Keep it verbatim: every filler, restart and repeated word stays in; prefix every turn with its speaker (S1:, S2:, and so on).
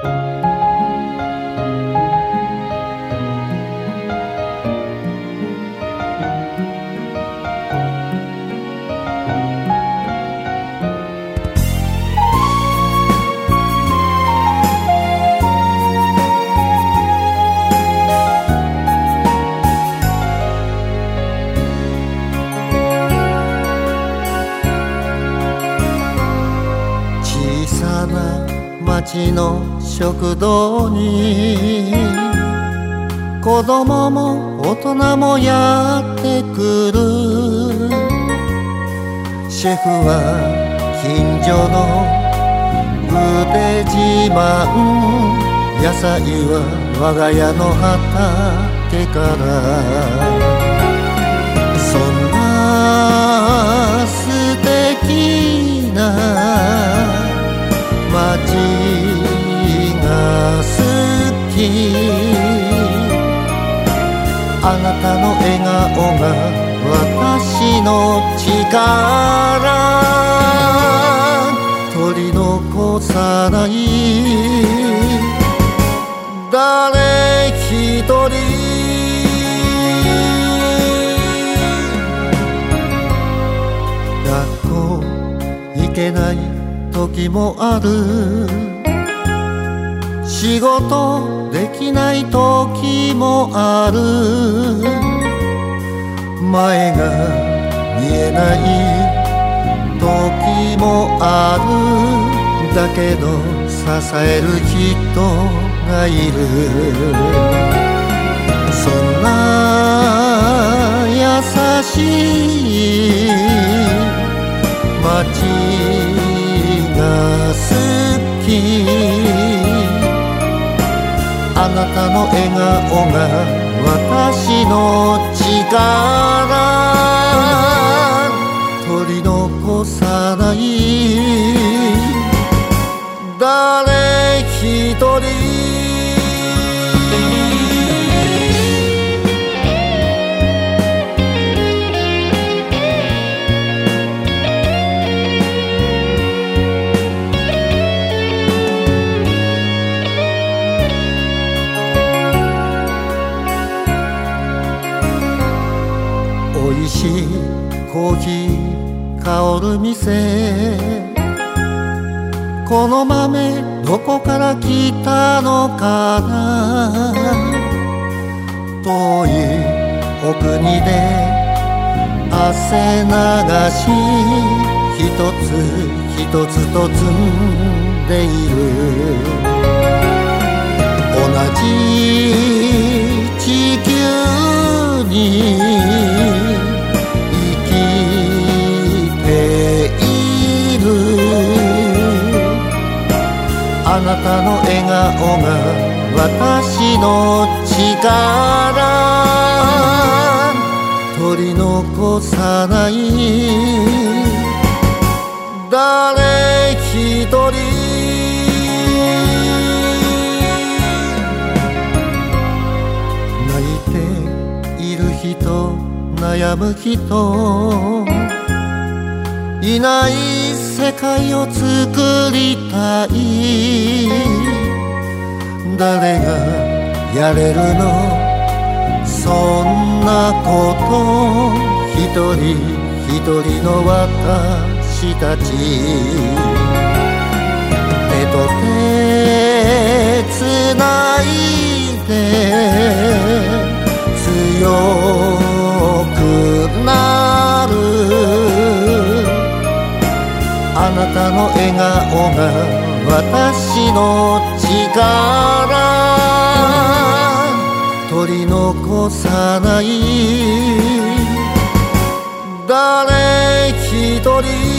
S1: 町の食堂に子供も大人もやってくる。シェフは近所の腕自慢、野菜は我が家の畑から。そんな素敵な街が好き。あなたの笑顔が私の力。取り残さない誰一人。学校行けない時もある。仕事できない時もある。前が見えない時もある。だけど支える人がいる。そんな優しい街が好き。あなたの笑顔が私の力。取り残さない誰一人。美味しいコーヒー香る店。この豆どこから来たのかな。遠いお国で汗流し一つ一つと摘んでいる。同じ地球に生きている。あなたの笑顔が私の力。取り残さない誰一人。泣いている人悩む人いない世界を作りたい。誰がやれるのそんなこと。一人一人の私たち。手と手つないで強くなる。あなたの笑顔が私の力。取り残さない誰一人。